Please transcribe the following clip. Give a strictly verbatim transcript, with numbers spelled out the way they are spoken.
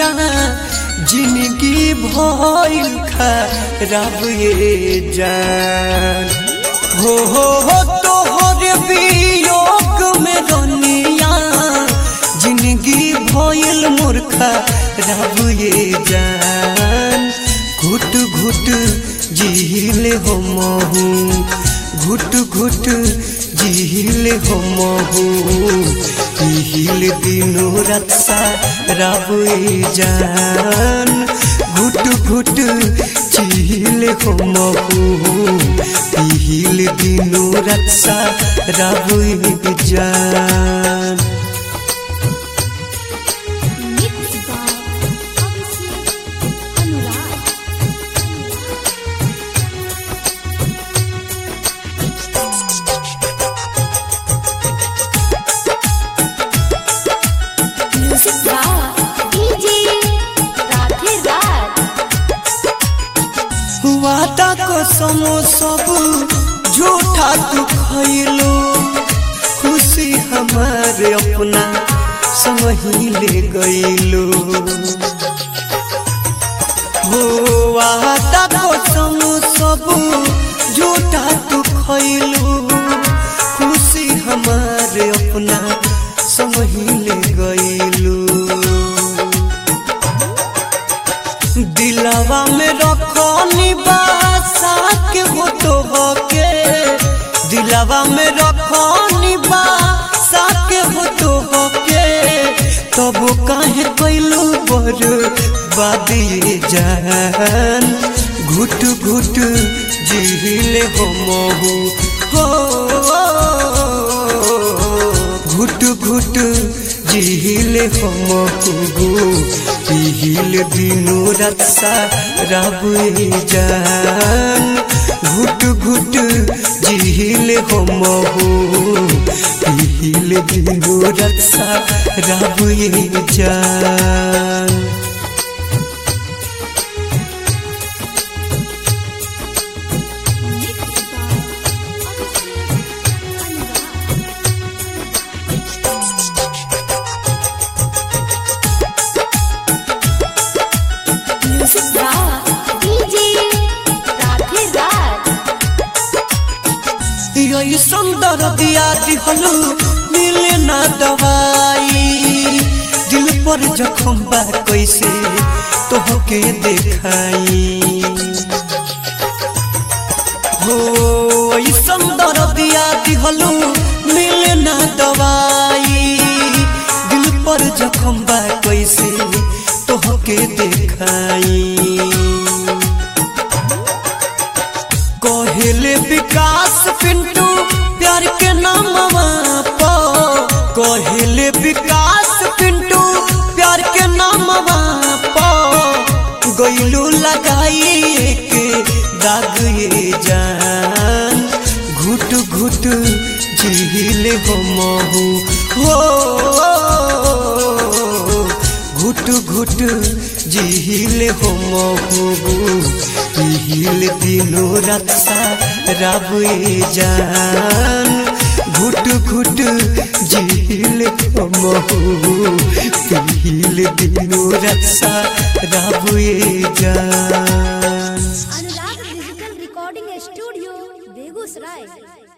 रनिया जिंदगी भइल खराब ये जान हो हो हो तोहर वियोग में रनिया जिंदगी भइल मोर खराब ये जान घुट घुट जिहिले हो महू घुट घुट जिहिले हो महू पिहिल दिनो रात साराब ये जान घुट घुट जिहिले हो महू पिहिल दिनो रात साराब ये जान। वादा कसम सब झूठा तू खइलो खुशी हमारे अपना समही ले गइलो हो वादा कसम सब झूठा तू खइलो खुशी हमारे अपना समही ले गइलो दिलवा में रखनी बासा के हो तो होके दिलवा में रखनी बासा के हो तो होके तब काहे कैलू बर्बाद ये जान घुट घुट जिहिले हो महू हो घुट घुट जिहिले हो महू पिहिल दिनो रात साराब ये जान घुट घुट जिहिले हो महू पिहिल दिनो रात साराब ये जान। यही सुंदर दिया दिहलू मिले ना दवाई दिल पर जख्म बा कैसे तोहके देखाई हो यही सुंदर दिया दिहलू मिले ना दवाई दिल पर जख्म बा कैसे तोहके देखाई कहले विकास पिंटू प्यार के नामवा पो कहले विकास पिंटू प्यार के नामवा पो गइलू लगाई एक दाग ये जान घुट घुट जिहिले हो महू हो घुट घुट जिहिले हो महू पिहिल दिनो रात साराब ये जान घुट घुट जिहिले हो महू पिहिल दिनो रात साराब ये जान। Anurag digital recording studio Begusarai.